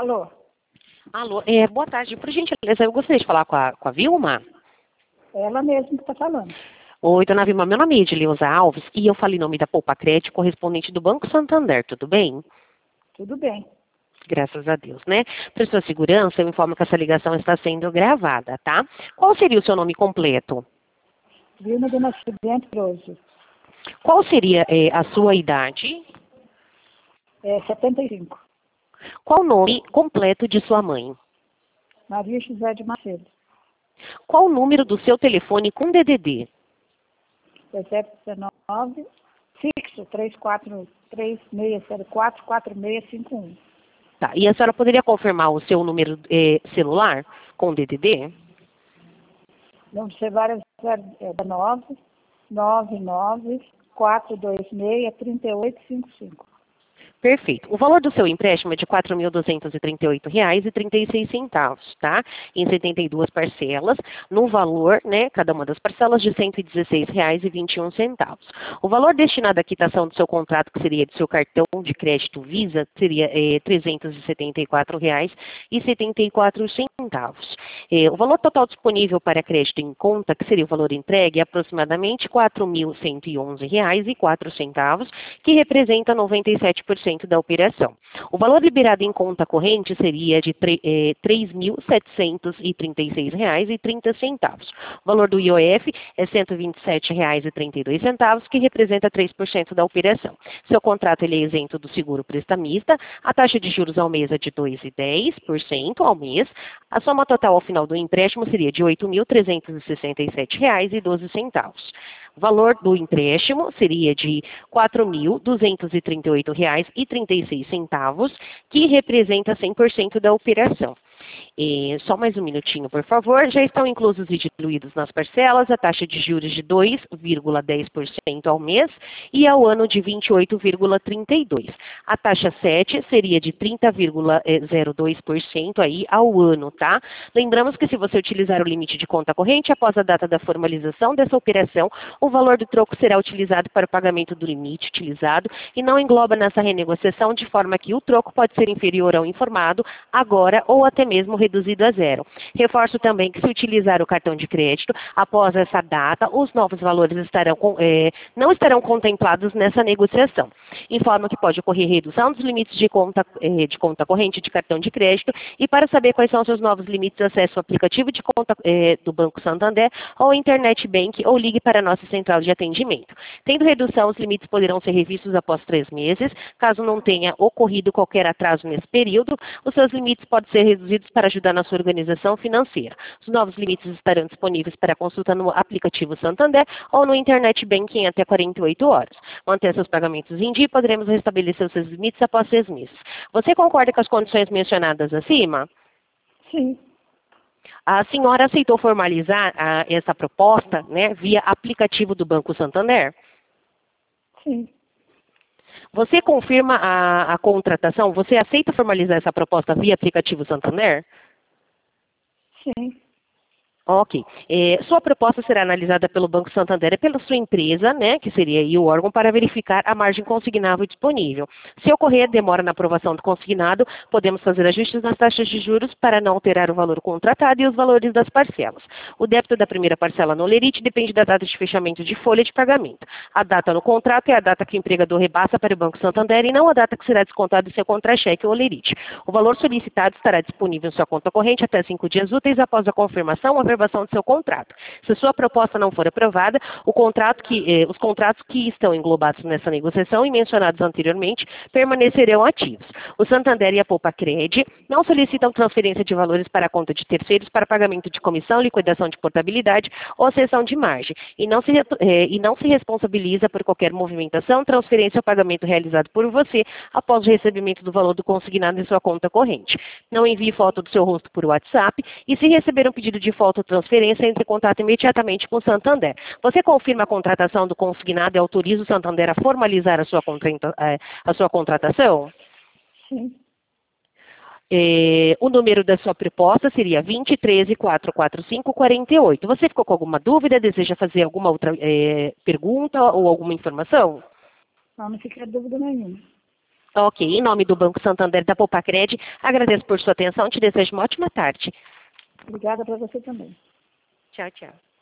Alô? Alô, boa tarde. Por gentileza, eu gostaria de falar com a Vilma. Ela mesma que está falando. Oi, dona Vilma, meu nome é Edileuza Alves e eu falei em nome da Poupa Crédito, correspondente do Banco Santander, tudo bem? Tudo bem. Graças a Deus, né? Para sua segurança, eu informo que essa ligação está sendo gravada, tá? Qual seria o seu nome completo? Vilma do Nascimento Proso. Qual seria a sua idade? 75. Qual o nome completo de sua mãe? Maria José de Macedo. Qual o número do seu telefone com DDD? 19, fixo 343-604-4651. Tá, e a senhora poderia confirmar o seu número celular com DDD? Vamos ser várias 9 99 426 3855. Perfeito. O valor do seu empréstimo é de R$ 4.238,36, tá? Em 72 parcelas, no valor, né, cada uma das parcelas de R$ 116,21. O valor destinado à quitação do seu contrato, que seria do seu cartão de crédito Visa, seria R$ 374,74. O valor total disponível para crédito em conta, que seria o valor entregue, é aproximadamente R$ 4.111,04, que representa 97% da operação. O valor liberado em conta corrente seria de R$ 3.736,30. O valor do IOF é R$ 127,32, que representa 3% da operação. Seu contrato ele é isento do seguro prestamista, a taxa de juros ao mês é de 2,10% ao mês, a soma total ao final do empréstimo seria de R$ 8.367,12. O valor do empréstimo seria de R$ 4.238,36, que representa 100% da operação. Só mais um minutinho, por favor. Já estão inclusos e diluídos nas parcelas a taxa de juros de 2,10% ao mês e ao ano de 28,32%. A taxa 7 seria de 30,02% aí ao ano, tá? Lembramos que se você utilizar o limite de conta corrente após a data da formalização dessa operação, o valor do troco será utilizado para o pagamento do limite utilizado e não engloba nessa renegociação, de forma que o troco pode ser inferior ao informado agora ou até mesmo reduzido a zero. Reforço também que se utilizar o cartão de crédito após essa data, os novos valores não estarão contemplados nessa negociação. Informo que pode ocorrer redução dos limites de conta corrente de cartão de crédito e para saber quais são os seus novos limites, acesse o aplicativo de conta do Banco Santander ou Internet Bank ou ligue para a nossa central de atendimento. Tendo redução, os limites poderão ser revistos após 3 meses. Caso não tenha ocorrido qualquer atraso nesse período, os seus limites podem ser reduzidos para ajudar na sua organização financeira. Os novos limites estarão disponíveis para consulta no aplicativo Santander ou no Internet Banking em até 48 horas. Manter seus pagamentos em dia e poderemos restabelecer os seus limites após 6 meses. Você concorda com as condições mencionadas acima? Sim. A senhora aceitou formalizar essa proposta, né, via aplicativo do Banco Santander? Sim. Você confirma a contratação? Você aceita formalizar essa proposta via aplicativo Santander? Sim. Ok. Sua proposta será analisada pelo Banco Santander e pela sua empresa, né, que seria aí o órgão, para verificar a margem consignável disponível. Se ocorrer demora na aprovação do consignado, podemos fazer ajustes nas taxas de juros para não alterar o valor contratado e os valores das parcelas. O débito da primeira parcela no Olerite depende da data de fechamento de folha de pagamento. A data no contrato é a data que o empregador repassa para o Banco Santander e não a data que será descontado do seu contra-cheque ou Olerite. O valor solicitado estará disponível em sua conta corrente até 5 dias úteis após a confirmação ou aprovação do seu contrato. Se sua proposta não for aprovada, os contratos que estão englobados nessa negociação e mencionados anteriormente permanecerão ativos. O Santander e a Poupa Cred não solicitam transferência de valores para a conta de terceiros para pagamento de comissão, liquidação de portabilidade ou cessão de margem e não se responsabiliza por qualquer movimentação, transferência ou pagamento realizado por você após o recebimento do valor do consignado em sua conta corrente. Não envie foto do seu rosto por WhatsApp e, se receber um pedido de foto ou transferência, entre em contato imediatamente com o Santander. Você confirma a contratação do consignado e autoriza o Santander a formalizar a sua contratação? Sim. O número da sua proposta seria 2013-445-48. Você ficou com alguma dúvida? Deseja fazer alguma outra pergunta ou alguma informação? Não fica dúvida nenhuma. Ok, em nome do Banco Santander da Popacred, agradeço por sua atenção, te desejo uma ótima tarde. Obrigada para você também. Tchau, tchau.